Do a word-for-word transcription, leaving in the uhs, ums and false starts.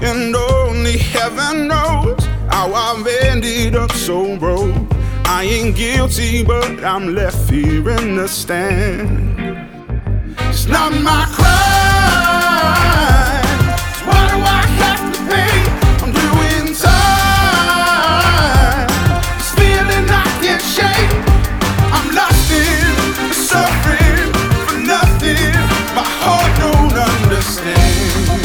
And only heaven knows how I've ended up so broke. I ain't guilty, but I'm left here in the stand. It's not my crime.